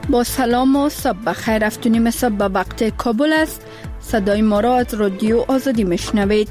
با سلام و صبح بخیر. افتونیم صبح به وقت کابل است. صدای ما را از رادیو آزادی میشنوید.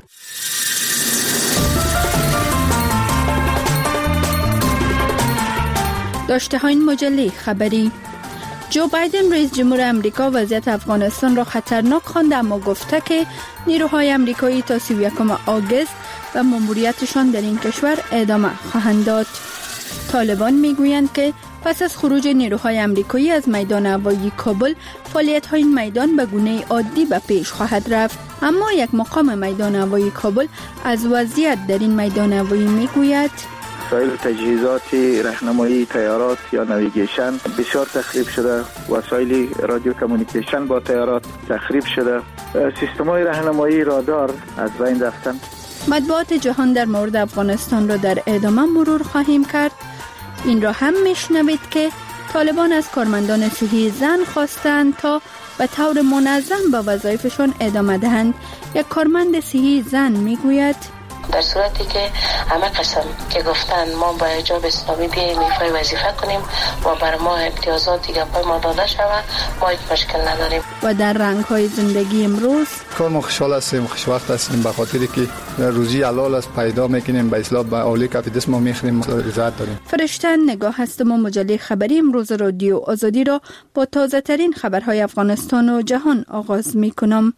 داشته های این مجله خبری: جو بایدن رئیس جمهور امریکا وضعیت افغانستان را خطرناک خوانده، اما گفته که نیروهای امریکایی تا 31 آگوست و ماموریتشان در این کشور ادامه خواهند داد. طالبان میگویند که پس از خروج نیروهای امریکایی از میدان هوایی کابل، فعالیت‌های این میدان به گونه عادی به پیش خواهد رفت. اما یک مقام میدان هوایی کابل از وضعیت در این میدان هوایی میگوید: وسایل تجهیزات راهنمایی طیارات یا نویگیشن بسیار تخریب شده، وسایل رادیو کمیونیکیشن با طیارات تخریب شده، سیستم‌های راهنمایی رادار از بین رفتن. مطبوعات جهان در مورد افغانستان را در ادامه مرور خواهیم کرد. این را هم میشنوید که طالبان از کارمندان صحی زن خواستند تا به طور منظم به وظایفشان ادامه دهند. یک کارمند صحی زن میگوید: در صورتی که همه قسم که گفتن ما با حجاب اسلامی بیاییم ایفای وظیفه کنیم و بر ما امتیازات دیگه پای ما داده شود، ما هیچ مشکل نداریم. و در رنگ‌های زندگی امروز کار ما خوشحال هستیم، خوشوقت هستیم، به خاطری که روزی حلال است پیدا میکنیم، به اصلاح به اولی کپیدس ما میخوریم، عزت داریم. فرشته نگاه هستم و مجله خبری امروز رادیو آزادی را با تازه ترین خبرهای افغانستان و جهان آغاز میکنم.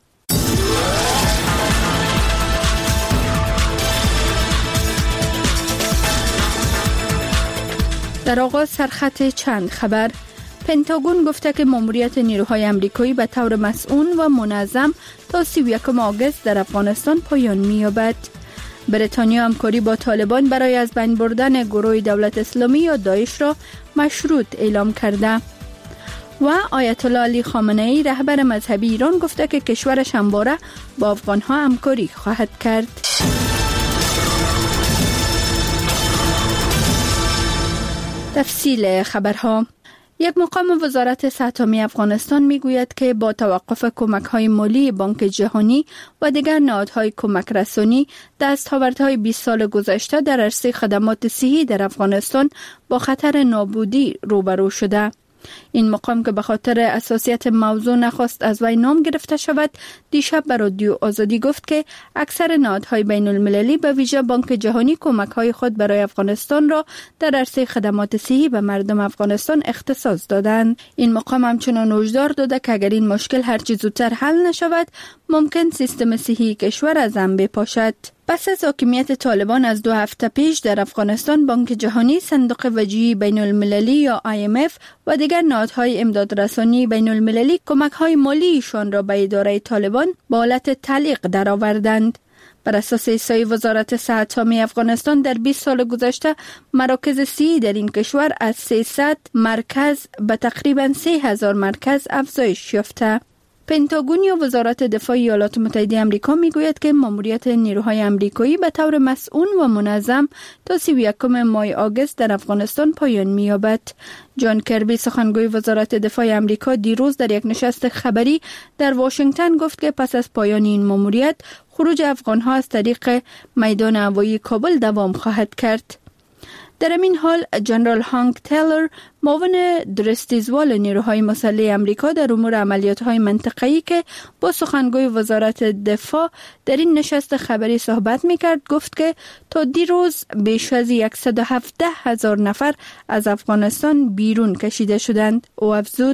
در آغاز سرخط چند خبر: پنتاگون گفته که ماموریت نیروهای امریکایی به طور مسئول و منظم تا 31 آگوست در افغانستان پایان می‌یابد. بریتانیا همکاری با طالبان برای از بین بردن گروه دولت اسلامی یا داعش را مشروط اعلام کرده. و آیت الله علی خامنه‌ای رهبر مذهبی ایران گفته که کشورش همواره با افغان‌ها همکاری خواهد کرد. تفصیل خبرها: یک مقام وزارت صحت عامه افغانستان میگوید که با توقف کمک‌های مالی بانک جهانی و دیگر نهادهای کمک رسانی، دستاوردهای 20 سال گذشته در عرصه خدمات صحی در افغانستان با خطر نابودی روبرو شده. این مقام که به خاطر حساسیت موضوع نخواست از وی نام گرفته شود، دیشب به رادیو آزادی گفت که اکثر نهادهای بین المللی به ویژه بانک جهانی کمک‌های خود برای افغانستان را در عرصه خدمات صحی به مردم افغانستان اختصاص دادند. این مقام همچنان هشدار داده که اگر این مشکل هرچه زودتر حل نشود، ممکن سیستم صحی کشور از هم بپاشد. پس از حاکمیت طالبان از 2 هفته پیش در افغانستان، بانک جهانی، صندوق وجهی بین المللی یا IMF و دیگر نهادهای امدادرسانی بین المللی کمک‌های مالیشان را به اداره طالبان با حالت تعلیق درآوردند. بر اساس احصای وزارت صحت عامه افغانستان، در 20 سال گذشته مراکز صحی در این کشور از 300 مرکز به تقریباً 3000 مرکز افزایش یافته. پنتاگون یا وزارت دفاع ایالات متحده آمریکا میگوید که ماموریت نیروهای امریکایی به طور مسئول و منظم تا 31 ماه آگوست در افغانستان پایان می‌یابد. جان کربی، سخنگوی وزارت دفاع آمریکا، دیروز در یک نشست خبری در واشنگتن گفت که پس از پایان این ماموریت، خروج افغان‌ها از طریق میدان هوایی کابل دوام خواهد کرد. در این حال، جنرال هانک تیلر، معاون درستیزوال نیروهای مسلح امریکا در امور عملیات‌های منطقه‌ای که با سخنگوی وزارت دفاع در این نشست خبری صحبت می‌کرد، گفت که تا دیروز بیش از 117,000 نفر از افغانستان بیرون کشیده شدند. او افزود: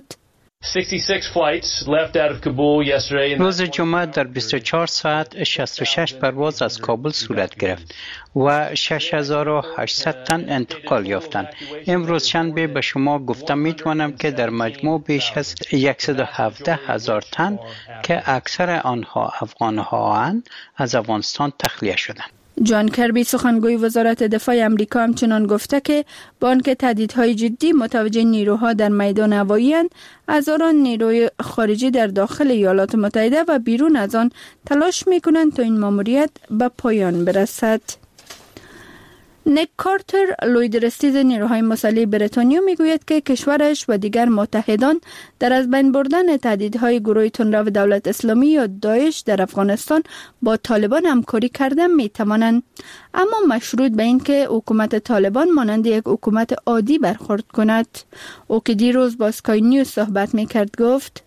روز جمعه در 24 ساعت 66 پرواز از کابل صورت گرفت و 6800 تن انتقال یافتند. امروز شنبه به شما گفتم میتوانم که در مجموع بیش از 117,000 تن که اکثر آنها افغان‌ها از افغانستان تخلیه شدند. جان کربی، سخنگوی وزارت دفاع امریکا، همچنان گفته که با آنکه تهدیدهای جدی متوجه نیروها در میدان هوایی اند، هزاران نیروی خارجی در داخل ایالات متحده و بیرون از آن تلاش می‌کنند تا این ماموریت به پایان برسد. نیک کارتر لویدرستیز نیروهای مسلح بریتانیا میگوید که کشورش و دیگر متحدان در از بین بردن تهدیدهای گروه تندرو دولت اسلامی یا داعش در افغانستان با طالبان همکاری کرده میتوانند، اما مشروط به این که حکومت طالبان مانند یک حکومت عادی برخورد کند. او که دیروز با اسکای نیوز صحبت میکرد گفت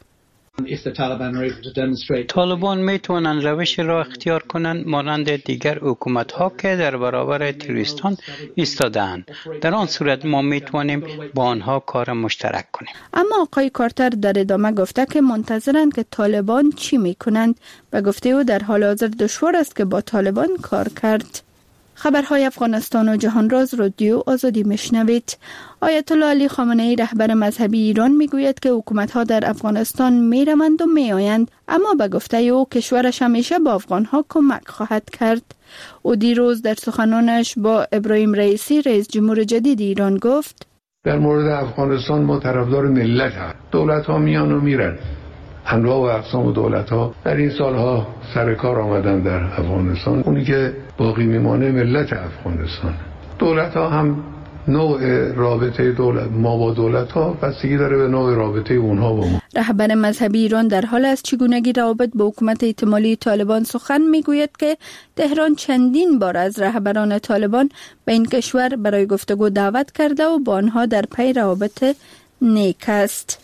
طالبان میتونن روش را اختیار کنند مانند دیگر حکومت ها که در برابر تروریستان ایستاده‌اند. در آن صورت ما میتونیم با آنها کار مشترک کنیم. اما آقای کارتر در ادامه گفته که منتظرند که طالبان چی میکنند و گفته او در حال حاضر دشوار است که با طالبان کار کرد. خبرهای افغانستان و جهان راز رادیو آزادی میشنوید. آیت الله علی خامنه ای رهبر مذهبی ایران میگوید که حکومت‌ها در افغانستان میروند و میآیند، اما به گفته او کشورش همیشه با افغان‌ها کمک خواهد کرد. او دیروز در سخنانش با ابراهیم رئیسی رئیس جمهور جدید ایران گفت در مورد افغانستان ما طرفدار ملت هست. دولت‌ها میان و میرن. انواع و اقسام دولت‌ها در این سالها سر کار آمدن در افغانستان. اونی که باقی میمانه ملت افغانستان. دولت‌ها هم نوع رابطه ما با دولت‌ها بستگی داره به نوع رابطه اونها با ما. رهبر مذهبی ایران در حال از چگونگی روابط با حکومت احتمالی طالبان سخن میگوید که تهران چندین بار از رهبران طالبان به این کشور برای گفتگو دعوت کرده و با آنها در پی روابط نیک است.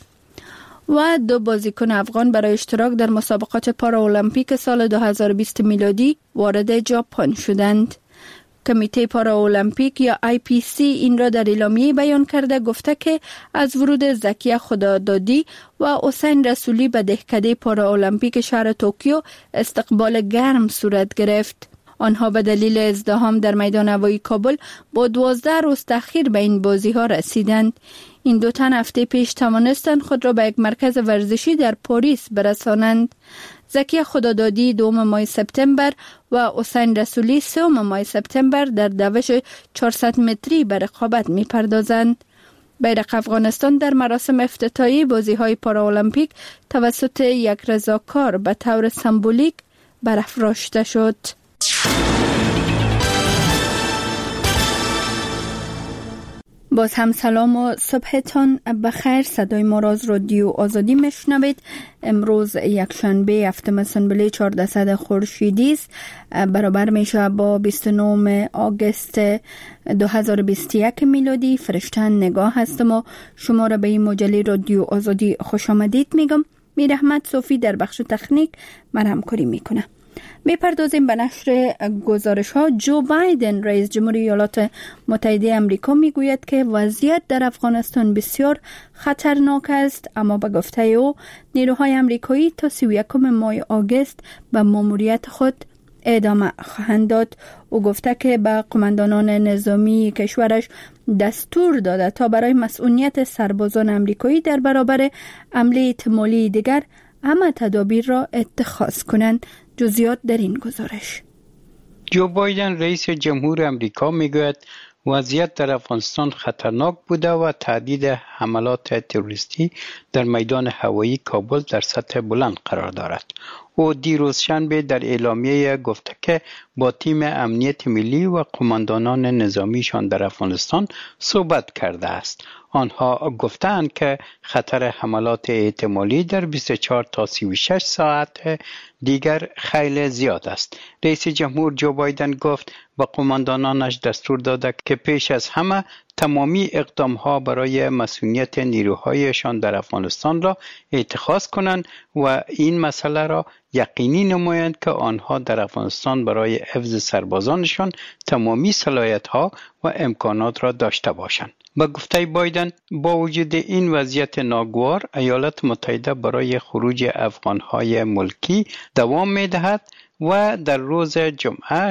و 2 بازیکن افغان برای اشتراک در مسابقات پارالمپیک سال 2020 میلادی وارد ژاپن شدند. کمیته پارالمپیک یا IPC این را در اعلامیه بیان کرده گفته که از ورود زکیه خدادادی و حسین رسولی به دهکده پارالمپیک شهر توکیو استقبال گرم صورت گرفت. آنها به دلیل ازدحام در میدان هوایی کابل با 12 روز تأخیر به این بازی ها رسیدند. این 2 تن هفته پیش توانستند خود را به یک مرکز ورزشی در پاریس برسانند. زکیه خدادادی 2 ماه سپتامبر و حسین رسولی 3 ماه سپتامبر در دوش 400 متری به رقابت می پردازند. بیرق افغانستان در مراسم افتتاحیه بازی‌های پارالمپیک توسط یک رضاکار به طور سمبولیک برافراشته شد. باز هم سلام و صبحتان بخیر. صدای ما را از رادیو آزادی میشنوید. امروز یکشنبه هفتم اسفند 1400 خورشیدی است، برابر میشه با 29 آگوست 2021 میلادی. فرشتن نگاه هستم و شما را به این مجله رادیو آزادی خوش آمدید میگم. میر احمد صوفی در بخش تکنیک من همکاری میکنه. میپردازیم به نشر گزارش ها. جو بایدن رئیس جمهور ایالات متحده آمریکا میگوید که وضعیت در افغانستان بسیار خطرناک است، اما به گفته او نیروهای آمریکایی تا 31 ماه آگوست به ماموریت خود ادامه خواهند داد. او گفته که به قماندانان نظامی کشورش دستور داده تا برای مسئولیت سربازان آمریکایی در برابر حمله احتمالی دیگر همه تدابیر را اتخاذ کنند. جزئیات در این گزارش. جو بایدن رئیس جمهور آمریکا میگوید وضعیت در افغانستان خطرناک بوده و تهدید حملات تروریستی در میدان هوایی کابل در سطح بلند قرار دارد. او دیروز شنبه در اعلامیه گفته که با تیم امنیت ملی و قماندانان نظامیشان در افغانستان صحبت کرده است. آنها گفتند که خطر حملات احتمالی در 24 تا 36 ساعت دیگر خیلی زیاد است. رئیس جمهور جو بایدن گفت به قماندانانش دستور داده که پیش از همه تمامی اقدامها برای مسئولیت نیروهایشان در افغانستان را اتخاذ کنند و این مسئله را یقینی نمایند که آنها در افغانستان برای حفظ سربازانشان تمامی صلاحیت‌ها و امکانات را داشته باشند. با گفته بایدن با وجود این وضعیت ناگوار، ایالات متحده برای خروج افغانهای ملکی دوام می‌دهد و در روز جمعه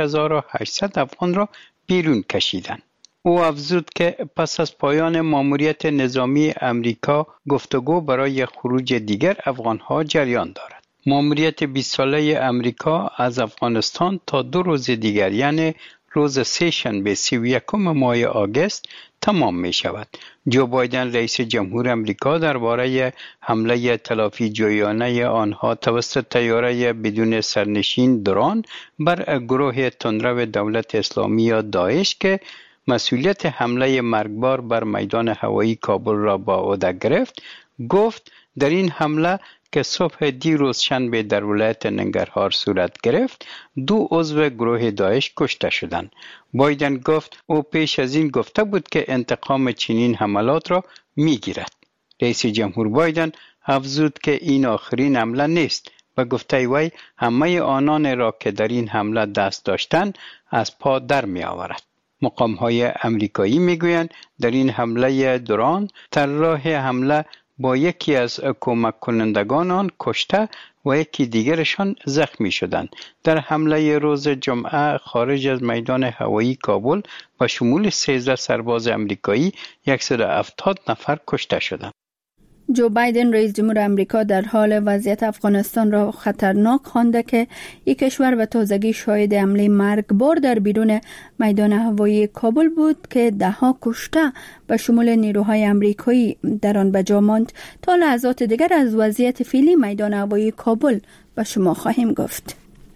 6800 افغان را بیرون کشیدند. او افزود که پس از پایان ماموریت نظامی امریکا گفتگو برای خروج دیگر افغانها جریان دارد. ماموریت 20 ساله امریکا از افغانستان تا 2 روز دیگر یعنی روز سه‌شنبه 31 ماه آگوست تمام می شود. جو بایدن رئیس جمهور امریکا درباره حمله تلافی جویانه آنها توسط طیاره بدون سرنشین درون بر گروه تندرو دولت اسلامی یا داعش که مسئولیت حمله مرگبار بر میدان هوایی کابل را با عهده گرفت، گفت در این حمله که صبح دیروز شنبه در ولایت ننگرهار صورت گرفت، 2 عضو گروه داعش کشته شدند. بایدن گفت او پیش از این گفته بود که انتقام چنین حملات را میگیرد. رئیس جمهور بایدن افزود که این آخرین حمله نیست و گفته وی همه آنان را که در این حمله دست داشتند از پا در می آورد. مقام‌های امریکایی میگویند در این حمله درون طراح حمله با یکی از کمک کنندگان آن کشته و یکی دیگرشان زخمی شدند. در حمله روز جمعه خارج از میدان هوایی کابل و شمول 13 سرباز امریکایی 170 نفر کشته شدند. جو بایدن رئیس جمهور امریکا در حال وضعیت افغانستان را خطرناک خوانده که این کشور به تازگی شاهد حمله مرگبار در بیرون میدان هوایی کابل بود که 10 کشته به شمول نیروهای امریکایی در آن به جا ماند. تا لحظات دیگر از وضعیت فعلی میدان هوایی کابل به شما خواهیم گفت.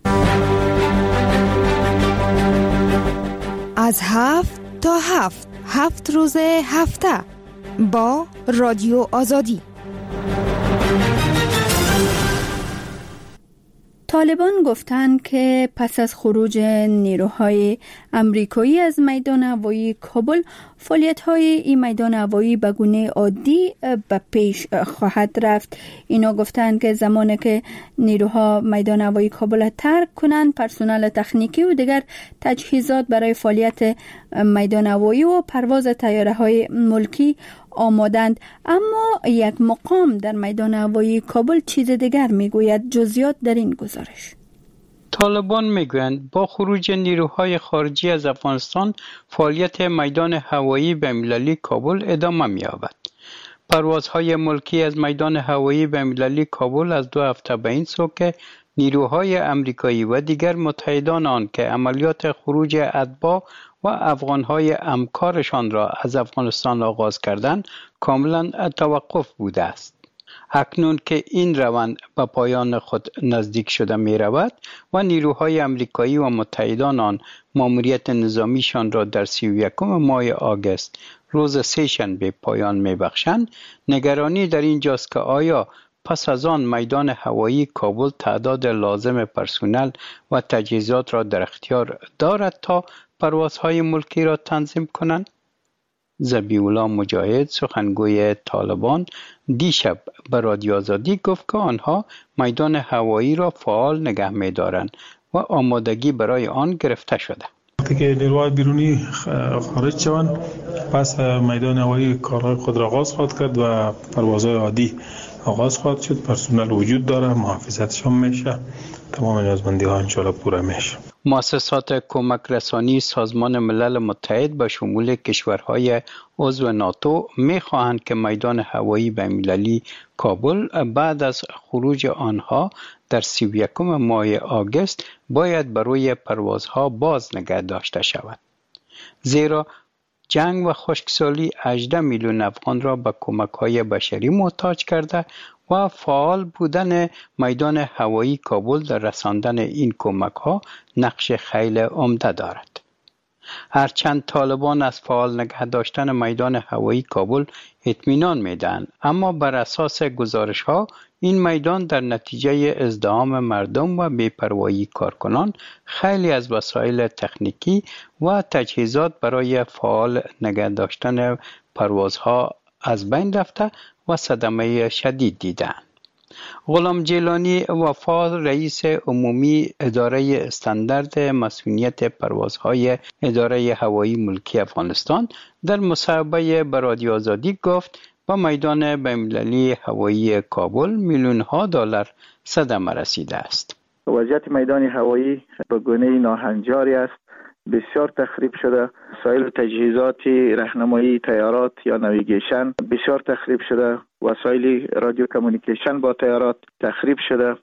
از 7 تا 7 روز هفته با رادیو آزادی. طالبان گفتند که پس از خروج نیروهای امریکایی از میدان هوایی کابل، فعالیت‌های این میدان هوایی به گونه عادی به پیش خواهد رفت. اینا گفتند که زمانی که نیروها میدان هوایی کابل ترک کنند، پرسنل تکنیکی و دیگر تجهیزات برای فعالیت میدان هوایی و پرواز طیاره‌های ملکی آمادند. اما یک مقام در میدان هوایی کابل چیز دیگر میگوید. جزئیات در این گزارش. طالبان میگویند با خروج نیروهای خارجی از افغانستان فعالیت میدان هوایی بین‌المللی کابل ادامه می‌یابد. پروازهای ملکی از میدان هوایی بین‌المللی کابل از 2 هفته به این سو که نیروهای امریکایی و دیگر متحدان آن که عملیات خروج اتباع و افغانهای همکارشان را از افغانستان آغاز کردند کاملا توقف بوده است. اکنون که این روند به پایان خود نزدیک شده می رود و نیروهای امریکایی و متحدان آن ماموریت نظامیشان را در 31 ماه آگوست روز 3 شنبه پایان می بخشند، نگرانی در اینجاست که آیا پس از آن میدان هوایی کابل تعداد لازم پرسنل و تجهیزات را در اختیار دارد تا پروازهای ملکی را تنظیم کنند؟ ذبیح‌الله مجاهد سخنگوی طالبان دیشب به رادیو آزادی گفت که آنها میدان هوایی را فعال نگه می‌دارند و آمادگی برای آن گرفته شده. وقتی که نیروهای بیرونی خارج شوند، پس میدان هوایی کارهای خود را آغاز خواهد کرد و پروازهای عادی آغاز خواهد شد. پرسنل وجود داره، محافظتشان میشه، تمام نیازمندی ها انشاءالله پوره میشه. مؤسسات کمک رسانی سازمان ملل متحد به شمول کشورهای عضو ناتو می‌خواهند که میدان هوایی بین‌المللی کابل بعد از خروج آنها در 31 ماه آگوست باید برای پروازها باز نگه داشته شود. زیرا جنگ و خشکسالی 18 میلیون افغان را به کمک‌های بشری محتاج کرده و فعال بودن میدان هوایی کابل در رساندن این کمک‌ها نقش خیلی عمده دارد. هرچند طالبان از فعال نگه داشتن میدان هوایی کابل اطمینان میدهند، اما بر اساس گزارش‌ها این میدان در نتیجه ازدحام مردم و بی‌پروایی کارکنان خیلی از وسایل تکنیکی و تجهیزات برای فعال نگه داشتن پروازها از بین رفته و صدمه شدید دیدند. غلام جیلانی وفا رئیس عمومی اداره استاندارد مسئولیت پروازهای اداره هوایی ملکی افغانستان در مصاحبه با رادیو آزادی گفت با میدان بین‌المللی هوایی کابل میلیون‌ها دلار صدمه رسیده است. وضعیت میدان هوایی به گونه ناهنجاری است، بسیار تخریب شده. وسایل تجهیزات راهنمایی طیارات یا نویگیشن بسیار تخریب شده. وسایل رادیو کمیونیکیشن با طیارات تخریب شده.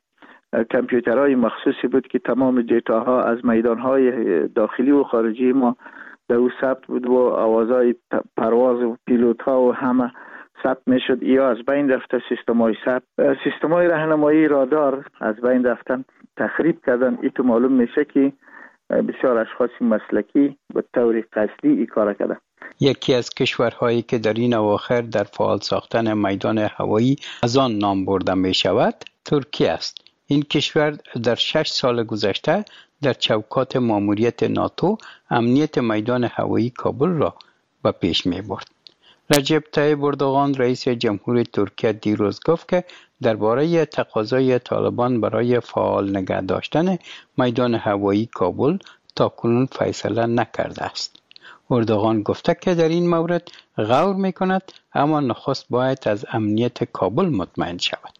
کامپیوترهای مخصوصی بود که تمام دیتاها از میدانهای داخلی و خارجی ما در او ثبت بود و آوازهای پرواز و پیلوت ها و همه ثبت میشد. یا از بین رفته سیستم‌های ثبت، سیستم‌های راهنمایی رادار از بین رفتن، تخریب کردن. این تو معلوم میشه که بسیار اشخاص مسلکی به طور قصدی این کار کردن. یکی از کشورهایی که در این اواخر در فعال ساختن میدان هوایی از آن نام برده می شود ترکیه است. این کشور در 6 سال گذشته در چوکات ماموریت ناتو امنیت میدان هوایی کابل را به پیش می برد. رجب طیب اردوغان رئیس جمهور ترکیه دیروز گفت که درباره تقاضای طالبان برای فعال نگه داشتن میدان هوایی کابل تاکنون فیصله نکرده است. اردوغان گفته که در این مورد غور می‌کند، اما نخست باید از امنیت کابل مطمئن شود.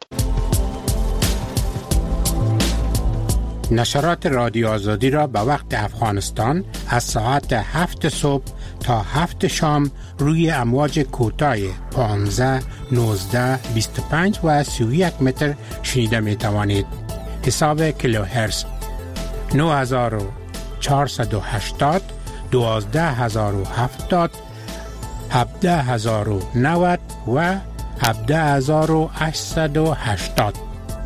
نشرات رادیو آزادی را به وقت افغانستان از ساعت 7 صبح تا 7 شام روی امواج کوتاه 15, 19, 25 و 31 متر شنیده می توانید. حساب کیلوهرتز 9480, 12070, 17090 و 17880.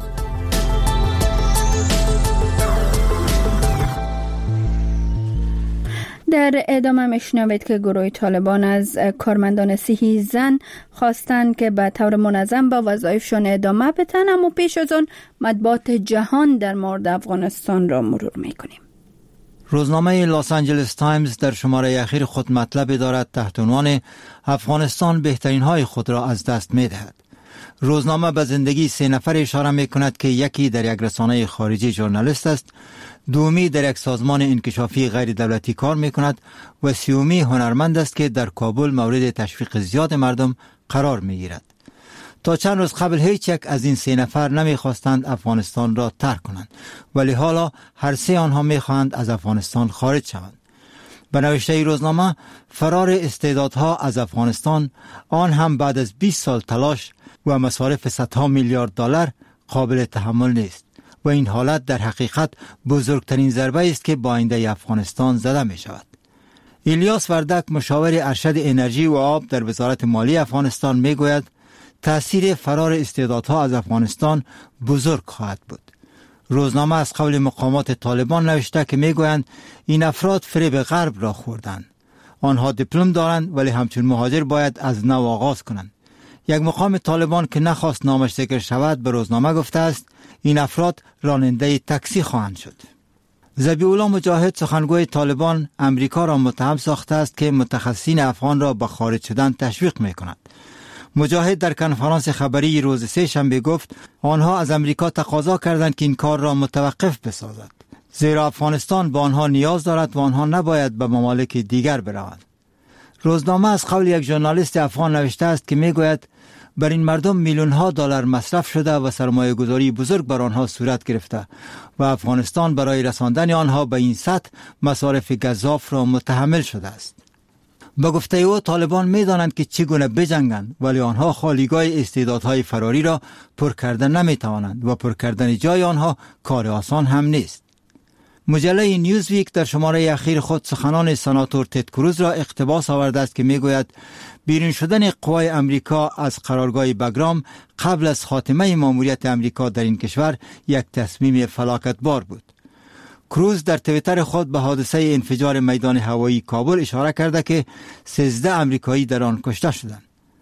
در ادامه میشنوید که گروه طالبان از کارمندان صحی زن خواستند که به طور منظم با وظایفشان ادامه بدن، اما پیش از آن مطبوعات جهان در مورد افغانستان را مرور میکنیم. روزنامه لاس آنجلس تایمز در شماره اخیر خود مطلبی دارد تحت عنوان افغانستان بهترین های خود را از دست می دهد. روزنامه به زندگی 3 نفر اشاره می کند که یکی در یک رسانه خارجی ژورنالیست است، دومی در یک سازمان انکشافی غیر دولتی کار می کند و سیومی هنرمند است که در کابل مورد تشویق زیاد مردم قرار می گیرد. تا چند روز قبل هیچ یک از این 3 نفر نمی خواستند افغانستان را ترک کنند، ولی حالا هر 3 آنها می خواهند از افغانستان خارج شوند. به نوشته روزنامه، فرار استعدادها از افغانستان، آن هم بعد از 20 سال تلاش و مصارف صدها میلیارد دلار، قابل تحمل نیست و این حالت در حقیقت بزرگترین ضربه است که با آینده افغانستان زده می شود. الیاس وردک، مشاور ارشد انرژی و آب در وزارت مالی افغانستان، می گوید تأثیر فرار استعدادها از افغانستان بزرگ خواهد بود. روزنامه از قول مقامات طالبان نوشته که می گویند این افراد فریب غرب را خوردند. آنها دیپلم دارند ولی همچون مهاجر باید از نو آغاز کنند. یک مقام طالبان که نخواست نامش ذکر شود به روزنامه گفته است این افراد راننده تاکسی خواهند شد. ذبیح‌الله مجاهد، سخنگوی طالبان، امریکا را متهم ساخته است که متخصصین افغان را به خارج شدن تشویق می کند. مجاهد در کنفرانس خبری روز 3 شنبه گفت آنها از امریکا تقاضا کردند که این کار را متوقف بسازد، زیرا افغانستان به آنها نیاز دارد و آنها نباید به ممالک دیگر بروند. روزنامه از قول یک ژورنالیست افغان نوشته است که میگوید بر این مردم میلیون‌ها دلار مصرف شده و سرمایه گذاری بزرگ بر آنها صورت گرفته و افغانستان برای رساندن آنها به این سطح مصارف گزاف را متحمل شده است. با گفته او طالبان می‌دانند که چگونه بجنگند، ولی آنها خالیگاه استعدادهای فراری را پر کردن نمی‌توانند و پر کردن جای آنها کار آسان هم نیست. مجله نیوزویک در شماره اخیر خود سخنان سناتور تد کروز را اقتباس آورده است که میگوید بیرون شدن قوای امریکا از قرارگاه بگرام قبل از خاتمه ماموریت امریکا در این کشور یک تصمیم فلاکتبار بود. کروز در توییتر خود به حادثه انفجار میدان هوایی کابل اشاره کرده که 13 امریکایی در آن کشته شدند.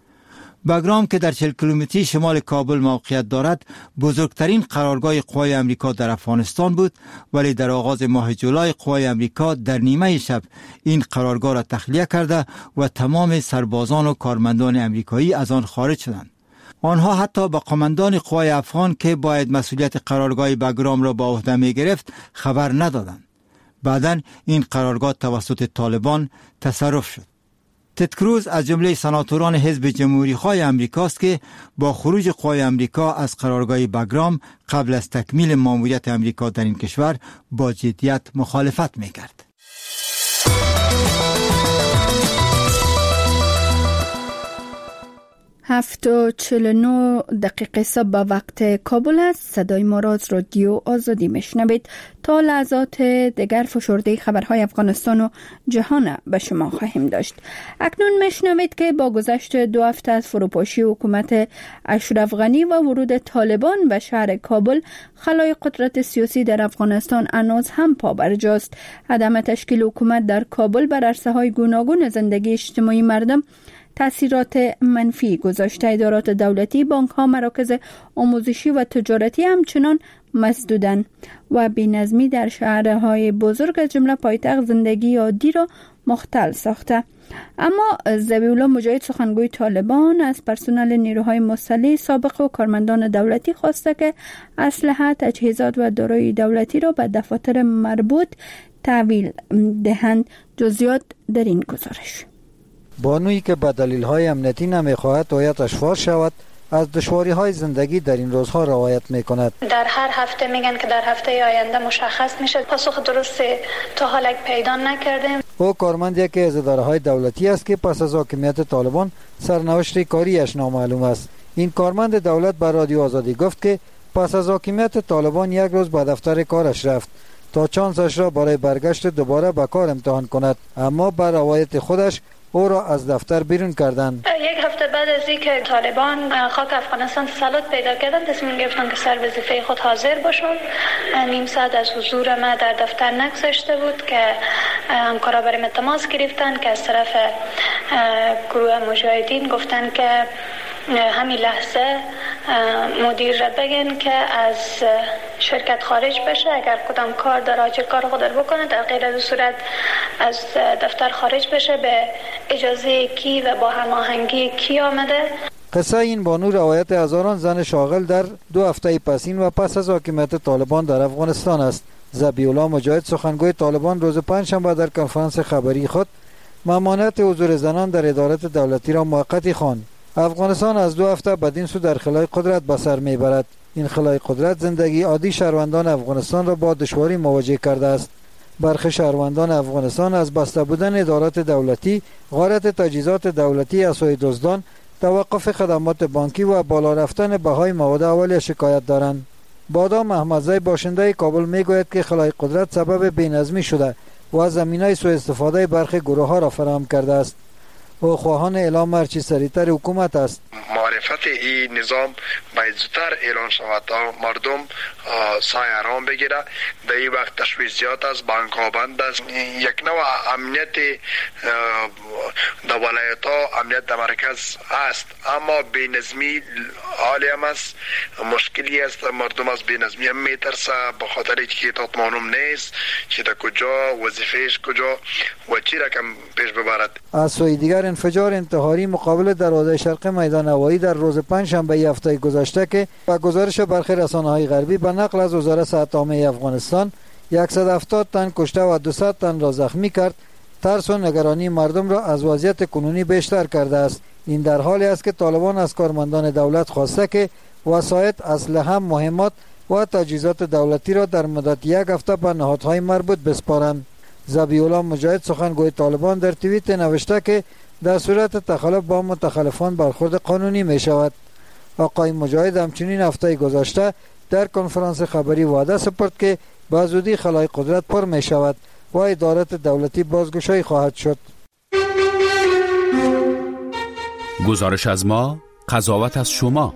بگرام که در 40 کیلومتری شمال کابل موقعیت دارد، بزرگترین قرارگاه قوای امریکا در افغانستان بود، ولی در آغاز ماه جولای قوای امریکا در نیمه شب این قرارگاه را تخلیه کرده و تمام سربازان و کارمندان امریکایی از آن خارج شدند. آنها حتی با قماندان قوای افغان که باید مسئولیت قرارگاه بگرام را به عهده می گرفت خبر ندادند. بعداً این قرارگاه توسط طالبان تصرف شد. تد کروز از جمله سناتوران حزب جمهوری خواه امریکاست که با خروج قوای امریکا از قرارگاه بگرام قبل از تکمیل ماموریت امریکا در این کشور با جدیت مخالفت می‌کرد. 7:49 صبح به وقت کابل است. صدای ما را از رادیو آزادی میشنوید. تا لحظات دیگر فشرده خبرهای افغانستان و جهان به شما خواهیم داشت. اکنون میشنوید که با گذشت 2 هفته از فروپاشی حکومت اشرف غنی و ورود طالبان به شهر کابل، خلای قدرت سیاسی در افغانستان هنوز هم پابرجاست. عدم تشکیل حکومت در کابل بر عرصه‌های گوناگون زندگی اجتماعی مردم تأثیرات منفی گذاشته. ادارات دولتی، بانک‌ها، مراکز آموزشی و تجارتی همچنان مسدودند و بی‌نظمی در شهرهای بزرگ از جمله پایتخت زندگی عادی را مختل ساخته. اما ذبیح‌الله مجاهد، سخنگوی طالبان، از پرسنل نیروهای مسلح سابق و کارمندان دولتی خواسته که اسلحه، تجهیزات و دارایی دولتی را به دفاتر مربوط تحویل دهند. جزئیات در این گزارش. بانویی که به دلیل‌های امنیتی نمی‌خواهد هویتش فاش شود، از دشواری‌های زندگی در این روزها رعایت می‌کند. در هر هفته میگن که در هفته آینده مشخص میشه. پاسخ درست تا حالا پیدا نکردیم. او کارمند یکی از اداره‌های دولتی است که پس از حاکمیت طالبان سرنوشت کاریش نامعلوم است. این کارمند دولت به رادیو آزادی گفت که پس از حاکمیت طالبان یک روز به دفتر کارش رفت تا چانسش را برای برگشت دوباره به کار امتحان کند، اما بر روایت خودش او را از دفتر بیرون کردند. یک هفته بعد از اینکه طالبان خاک افغانستان تسلط پیدا کردند، تصمیم گرفتند که سر وظیفه خود حاضر باشند. نیم ساعت از حضور ما در دفتر نگذشته بود که همکارا برای تماس گرفتند که از طرف گروه مجاهدین گفتند که همین لحظه مدیر را بگن که از شرکت خارج بشه، اگر کدام کار داره چه کار خود بکنه، در غیر از صورت از دفتر خارج بشه. به اجازه کی و با هماهنگی کی آمده؟ قصه این بانو روایت هزاران زن شاغل در 2 هفته پسین و پس از حاکمیت طالبان در افغانستان است. ذبیح‌الله مجاهد، سخنگوی طالبان، روز پنجشنبه در کنفرانس خبری خود ممانعت حضور زنان در ادارات دولتی را موقتی خواند. افغانستان از 2 هفته بدین سو در خلای قدرت به سر میبرد. این خلای قدرت زندگی عادی شهروندان افغانستان را با دشواری مواجه کرده است. برخی شهروندان افغانستان از بسته بودن ادارات دولتی، غارت تجهیزات دولتی از سوی دزدان، توقف خدمات بانکی و بالا رفتن بهای مواد اولیه شکایت دارند. بادام احمدزی، باشنده کابل، میگوید که خلای قدرت سبب بی‌نظمی شده و زمینه سوء استفاده برخی گروه ها را فراهم کرده است. او خواهان اعلام هرچی سریعتر حکومت است. معرفت این نظام باید زودتر اعلان شود تا مردم سای آرام بگیره. در این وقت تشویش زیاد است، بانک ها بند است. یک نوع امنیت در ولایت ها، امنیت در مرکز است، اما بی‌نظمی حالی هم است، مشکلی است. مردم از بی‌نظمی هم میترسه به خاطر اینکه تا معلوم نیست که در کجا وظیفهش کجا و چی رقم پیش ببرد. از سوی دیگر انفجار انتحاری مقابل دروازه شرق میدان هوایی در روز پنجشنبه هفته گذشته که با گزارش برخی رسانه‌های غربی به نقل از وزارت صحت عامه افغانستان 170 تن کشته و 200 تن را زخمی کرد، ترس و نگرانی مردم را از وضعیت کنونی بیشتر کرده است. این در حالی است که طالبان از کارمندان دولت خواسته که وسایط، اسلحه، مهمات و تجهیزات دولتی را در مدت 1 هفته به نهادهای مربوط بسپارند. ذبیح‌الله مجاهد، سخنگوی طالبان، در توییت نوشته که در صورت تخلف با متخلفان برخورد قانونی می شود. آقای مجاهد همچنین هفته گذشته در کنفرانس خبری وعده سپرد که به زودی خلای قدرت پر می شود و ادارات دولتی بازگشایی خواهد شد. گزارش از ما، قضاوت از شما.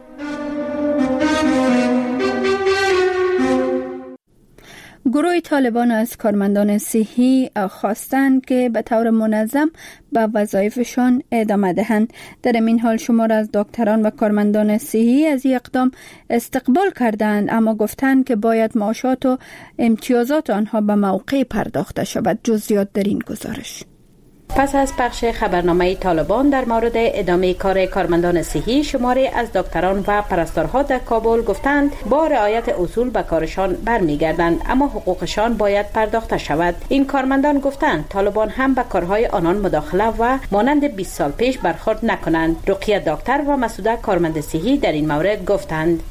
گروه طالبان از کارمندان صحی خواستند که به طور منظم به وظایفشان ادامه دهند. در این حال شمار از دکتران و کارمندان صحی از این اقدام استقبال کردند، اما گفتند که باید معاشات و امتیازات آنها به موقع پرداخته شود. جزئیات در این گزارش. پس از پخش خبرنامه طالبان در مورد ادامه کار کارمندان صحی، شماری از دکتران و پرستارها در کابل گفتند با رعایت اصول به کارشان برمیگردند، اما حقوقشان باید پرداخته شود. این کارمندان گفتند طالبان هم به کارهای آنان مداخله و مانند 20 سال پیش برخورد نکنند. رقیه دکتر و مسعوده کارمند صحی در این مورد گفتند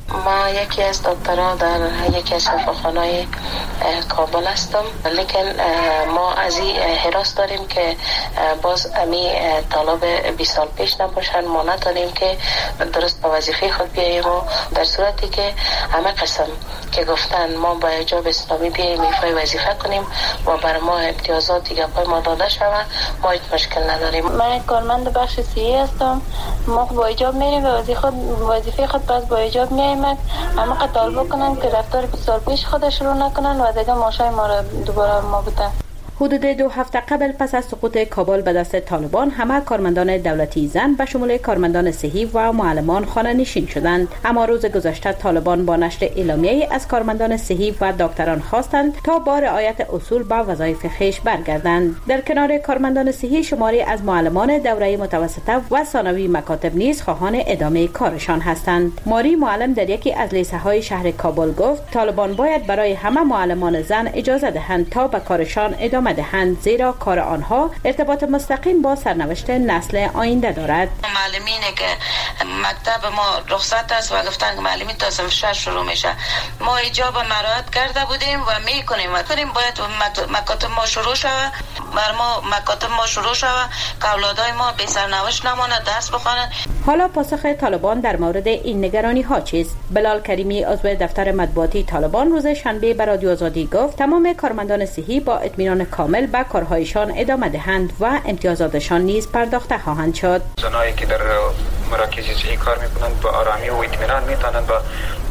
ما یکی از دکترها در یکی از شفاخانه‌های کابل هستم، لیکن ما از این حراس داریم که باز امی طالب 20 سال پیش نباشن، ما نداریم که درست به وظیفه خود بیاییم و در صورتی که همه قسم که گفتن ما با حجاب اسلامی بیاییم ایفای وظیفه کنیم و بر ما امتیازات دیگه پای ما داده شود، ما هیچ مشکل نداریم. من کارمند بخش صحی هستم، ما با حجاب میریم و وظیفه خود پس با حجاب میایم. اما قطار بکنن که رفتار 20 سال پیش خودش رو نکنن و دیگه ماشای ما رو دوباره ما بودن. حدود 2 هفته قبل پس از سقوط کابل به دست طالبان همه کارمندان دولتی زن به شمول کارمندان صحی و معلمان خانه نشین شدند. اما روز گذشته طالبان با نشر اعلامیه‌ای از کارمندان صحی و دکتران خواستند تا با رعایت اصول به وظایف خویش برگردند. در کنار کارمندان صحی شماری از معلمان دوره متوسطه و ثانوی مکاتب نیز خواهان ادامه کارشان هستند. ماری معلم در یکی از لیسه‌های شهر کابل گفت طالبان باید برای همه معلمان زن اجازه دهند تا به کارشان ادامه دهند، زیرا کار آنها ارتباط مستقیم با سرنوشت نسل آینده دارد. معلمینه که مکتب ما رخصت است و گفتن که معلمی تا صنف 6 شروع میشه، ما حجاب مراعات کرده بودیم و میکنیم باید مکاتب ما شروع شود، بر ما مکاتب ما شروع شود که اولادای ما بی سرنوشت نمانه، درس بخوانند. حالا پاسخ طالبان در مورد این نگرانی ها چیست؟ بلال کریمی عضو دفتر مطبوعاتی طالبان روز شنبه به رادیو آزادی گفت تمام کارمندان صحی با اطمینان کامل به کارهایشان ادامه دهند و امتیازاتشان نیز پرداخته خواهند شد. زنایی که در مراکز صحی کار میکنند با آرامی و اطمینان میتونند با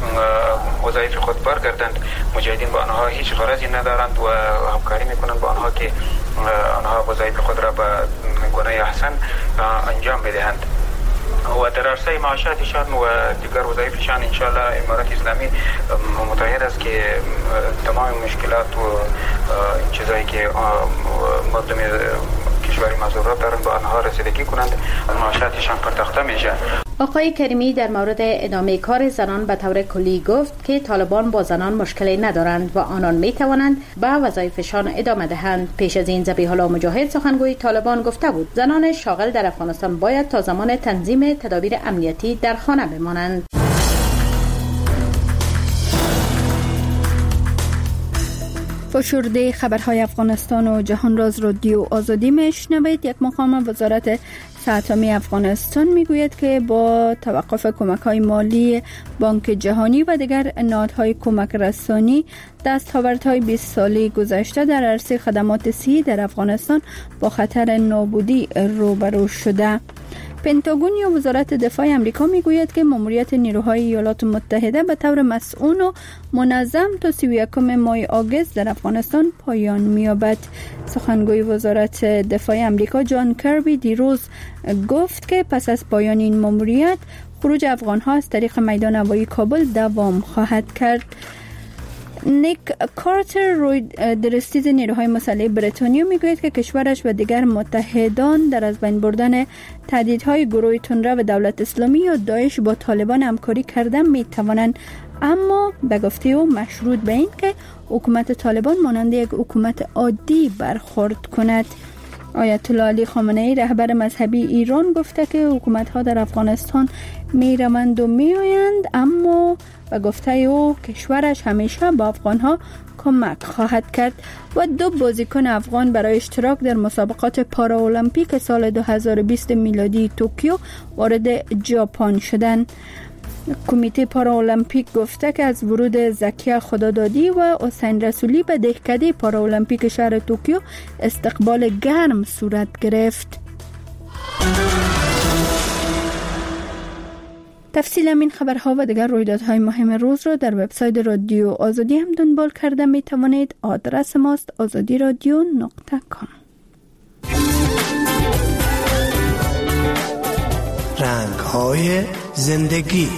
وظایف خود برگردند. مجاهدین با آنها هیچ غرضی ندارند و همکاری میکنند با آنها که آنها وظایف خود را به گونه احسن انجام بدهند و در عرصه معاشاتشان و دیگر وظایفشان انشاءالله امارات اسلامی متعهد است که تمام مشکلات و این چیزایی که مردم کشوری معذورات دارند با آنها رسیدگی کنند، معاشاتشان پرداخته میشه. آقای کریمی در مورد ادامه کار زنان به طور کلی گفت که طالبان با زنان مشکلی ندارند و آنان می توانند به وظایفشان ادامه دهند. پیش از این ذبیح الله مجاهد سخنگوی طالبان گفته بود زنان شاغل در افغانستان باید تا زمان تنظیم تدابیر امنیتی در خانه بمانند. فشرده خبرهای افغانستان و جهان راز رادیو آزادی میشنوید. یک مقام وزارت اتمی افغانستان میگوید که با توقف کمک‌های مالی بانک جهانی و دیگر نهادهای کمک رسانی دستاوردهای 20 ساله گذشته در عرصه خدمات صحی در افغانستان با خطر نابودی روبرو شده. پنتاگون یا وزارت دفاع آمریکا میگوید که ماموریت نیروهای ایالات متحده به طور مسئول و منظم تا 31 ماه آگوست در افغانستان پایان می‌یابد. سخنگوی وزارت دفاع آمریکا جان کربی دیروز گفت که پس از پایان این ماموریت خروج افغان‌ها از طریق میدان هوایی کابل دوام خواهد کرد. نیک کارتر روی درستیز نیروهای مسلح بریتانیا میگوید که کشورش و دیگر متحدان در از بین بردن تهدیدهای گروه تندرو و دولت اسلامی یا داعش با طالبان همکاری کردن میتوانند، اما به گفته او مشروط به این که حکومت طالبان مانند یک حکومت عادی برخورد کند. آیت الله علی خامنه ای رهبر مذهبی ایران گفته که حکومت‌ها در افغانستان میروند و میآیند، اما و گفته او کشورش همیشه با افغان‌ها کمک خواهد کرد. و 2 بازیکن افغان برای اشتراک در مسابقات پارالمپیک سال 2020 میلادی توکیو وارد ژاپن شدند. کمیته پارالمپیک گفته که از ورود زکیه خدادادی و حسین رسولی به دهکده پارالمپیک شهر توکیو استقبال گرم صورت گرفت. تفصیل این خبرها و دیگر رویدادهای مهم روز را در وبسایت رادیو آزادی هم دنبال کرده می توانید. آدرس ماست azadiradio.com. رنگ‌های زندگی.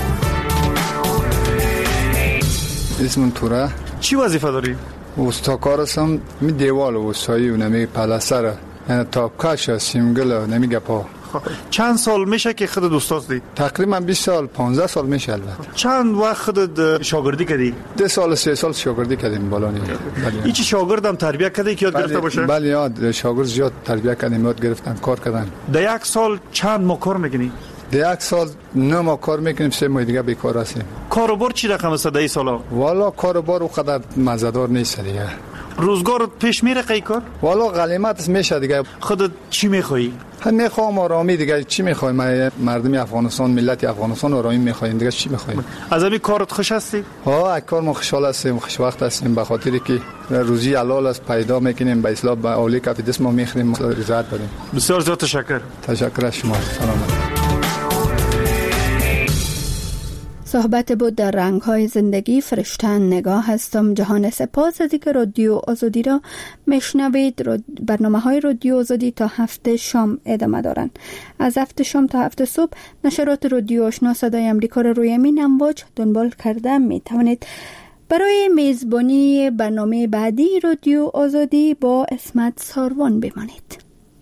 اسم توره. چی وظیفه داری؟ استاکار هستم. می دیوال وسایی و نمی پلستر، یعنی تاپکش سیمگل و نمی گپا. چند سال میشه که خودت استاد دی؟ تقریبا 20 سال 15 سال میشه. البته چند وقت خودت شاگردی کردی؟ 2 سال 3 سال شاگردی کردیم بالانی. هیچ شاگردم تربیت کرده که یاد گرفته باشه؟ بله یاد شاگرد زیاد تربیت کردیم، یاد گرفتن، کار کردن. در 1 سال چند ماه کار میکنی؟ در 1 سال 9 ماه کار میکنیم، 3 ماه دیگه بیکار هستیم. کاروبار چی رقم است در این سالا؟ والا کاروبار اونقدر مزه‌دار نیست دیگه. روزگار پیش میره قی کار؟ والا غلیمت میشه دیگه. خودت چی میخوایی؟ میخوام آرامی دیگه. چی میخوای؟ مردم افغانستان، ملت افغانستان آرامی میخواین دیگه. چی میخواین؟ از همین کارت خوش هستی؟ ها، از کار ما خوشحال هستیم، خوشوقت هستیم، به خاطری که روزی حلال است پیدا میکنیم، به اصلاح به اولی کف دست ما میخریم، رضایت داریم. بسیار زیاد تشکر. تشکر از شما. سلامت. صحبت بود در رنگ‌های زندگی. فرشتن نگاه هستم. جهان سپاس از اینکه رادیو آزادی را میشنوید. برنامه‌های رادیو آزادی تا 7 شام ادامه دارند. از 7 شام تا 7 صبح نشرات رادیو آشنا صدای امریکا را روی امین امواج دنبال کرده می توانید. برای میزبانی برنامه بعدی رادیو آزادی با اسمت ساروان بمانید.